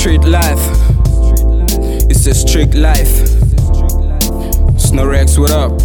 street life. It's a strict life. Snorex, what up?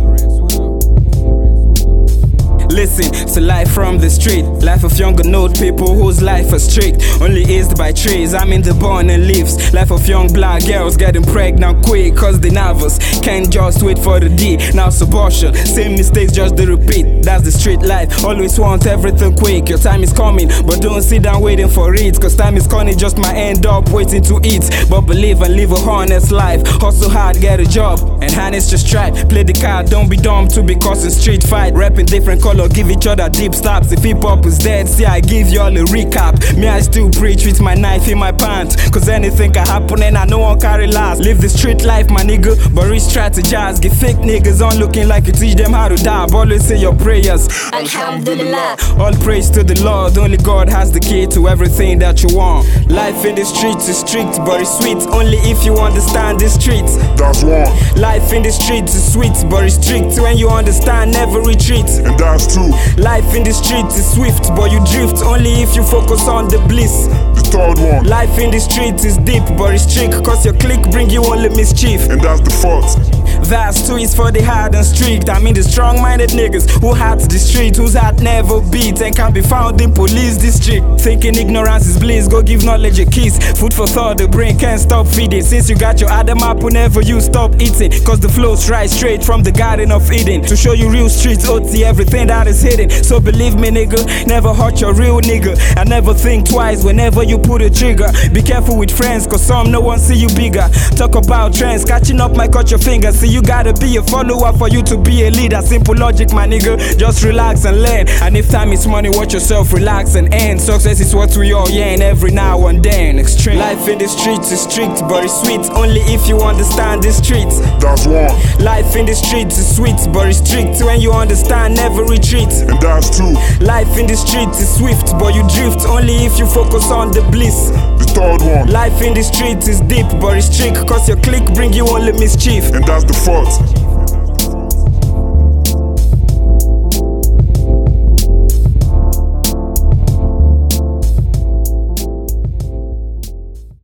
Listen to life from the street, life of young adult people whose life is strict, only eased by trees. I'm in the born and leaves. Life of young black girls getting pregnant quick cause they nervous, can't just wait for the D. Now it's abortion, same mistakes just the repeat. That's the street life, always want everything quick. Your time is coming, but don't sit down waiting for it, cause time is coming, just might end up waiting to eat. But believe and live a honest life, hustle hard, get a job, and honest just try. Play the card, don't be dumb to be causing street fight. Rapping different color, give each other deep slaps. If hip hop is dead, see I give y'all a recap. Me I still preach with my knife in my pants, cause anything can happen and I know one carry last. Live the street life my nigga, but re-strategize. Get fake niggas on looking like you teach them how to dive. Always say your prayers, Alhamdulillah. all praise to the Lord, only God has the key to everything that you want. Life in the streets is strict but it's sweet, only if you understand the streets. That's one. Life in the streets is sweet but it's strict, when you understand never retreat. And that's two. Life in the streets is swift, but you drift only if you focus on the bliss. The third one. Life in the streets is deep, but it's strict, cause your click bring you only mischief. And that's the fourth. That's two is for the hard and strict. I mean the strong-minded niggas who hat the street, whose heart never beat and can be found in police district. Thinking ignorance is bliss, go give knowledge a kiss. Food for thought, the brain can't stop feeding. Since you got your Adam apple, never you stop eating, cause the flow's right straight from the Garden of Eden. To show you real streets, OT everything that is hidden. So believe me nigga, never hurt your real nigga, and never think twice whenever you put a trigger. Be careful with friends, cause some no one see you bigger. Talk about trends, catching up might cut your fingers. See you gotta be a follower for you to be a leader. Simple logic my nigga, just relax and learn. And if time is money, watch yourself, relax and end. Success is what we all yearn every now and then. Extreme life in the streets is strict but it's sweet, only if you understand the streets. That's one. Life in the streets is sweet but it's strict, when you understand never retreat. And that's two. Life in the streets is swift but you drift only if you focus on the bliss. The third one. Life in the streets is deep but it's strict, cause your click bring you only mischief. And that's the fourth.